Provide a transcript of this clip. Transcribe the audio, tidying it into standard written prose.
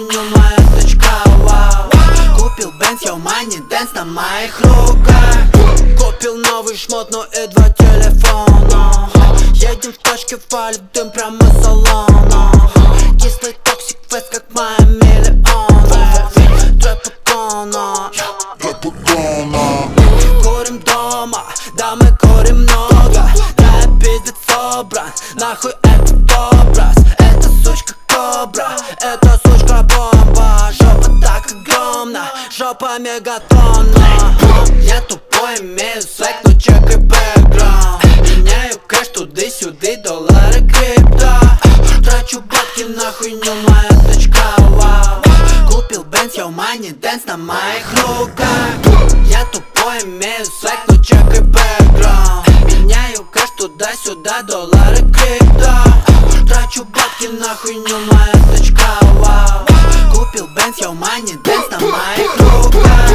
хуйню, моя точка, вау. Купил бенз, йоу, мани, дэнс на моих руках. Купил новый шмот, но и 2 телефона. Едем в тачке, валит дым прямо из салона. Кислый токсик фест, как мои миллионы. Трэп-икона. Курим дома, да мы курим много. Да, пиздец собран, нахуй этот образ. Эта сучка кобра, эта сучка бомба. Жопа так огромна, жопа мегатонна. Я тупой, имею свек, но чекай бэкграунд. Меняю кэш туды-сюды, доллары, крипто. Трачу бабки на хуйню, моя точка, вау. Купил бенз, йоу, мани, дэнс на моих руках. Я тупой, имею свек, но чекай бэкграунд. Меняю кэш туда-сюда, доллары, крипто. Трачу бабки на хуйню, моя точка, вау. Купил бенз, йоу, мани, дэнс на моих руках.